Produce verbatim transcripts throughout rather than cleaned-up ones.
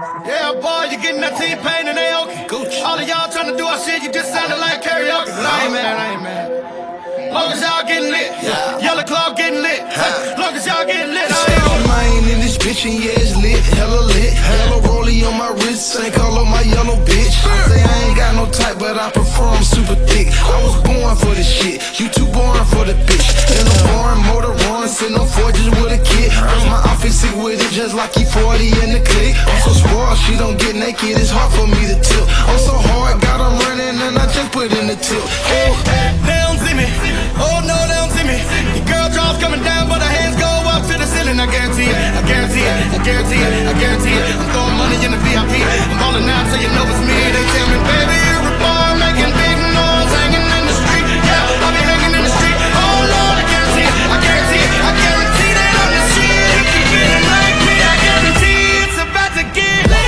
Yeah, boy, you getting that T-Pain and Aoki. All of y'all trying to do our shit, you just sounded like karaoke. But I ain't mad, I ain't mad. Long as y'all getting lit, yeah. Yellow Claw getting lit. Huh. Long as y'all getting lit, I ain't mine in this bitch and yeah, it's lit, hella lit. Hella rollie on my wrist, ain't call on my yellow bitch. I say I ain't got no type, but I prefer I'm super thick. I was born for this shit, you too boring for the bitch. In a foreign motor run, sitting on forges with a kid. Earn my outfit sick with it, just like he forty in the clique. I'm so spoiled, she don't get naked, it's hard for me to tilt. I'm so hard, got her running and I just put in the tilt. Oh, they don't see me, oh no, they don't see me. Your girl draws coming down, but her hands go up to the ceiling. I guarantee it, I guarantee it, I guarantee it, I guarantee it. I'm throwing money in the V I P, I'm balling out so you know it's me. They tell me, baby, you're a boy making big noise, hanging in the street. Yeah, I'll be hanging in the street. Oh Lord, I guarantee it, I guarantee it, I guarantee that I'm the shit. If you feeling like me, I guarantee it's about to get lit.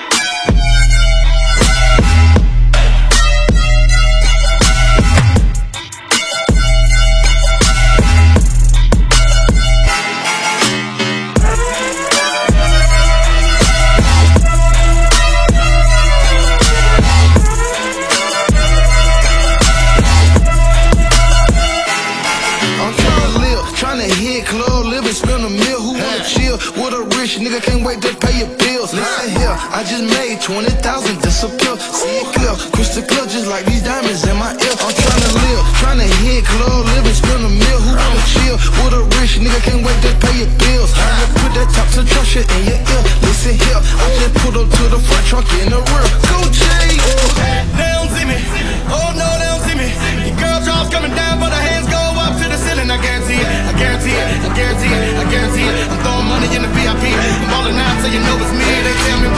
With a rich nigga, can't wait to pay your bills. Listen here, I just made twenty thousand disappear. See it clear, crystal clear, just like these diamonds in my ear. I'm tryna live, tryna hit club, live and spend a meal. Who wanna chill? With a rich nigga, can't wait to pay your bills. I just put that top to trust shit in your ear. Listen here, I just put up to the front trunk in the rear. Go Jay! They don't see me, oh no, they don't see me. Your girl draws coming down, but her hands go up to the ceiling. I guarantee it, I guarantee it, I guarantee it, I guarantee it. I'm throwing money in the V I P, I'm balling out so you know it's me. They tell me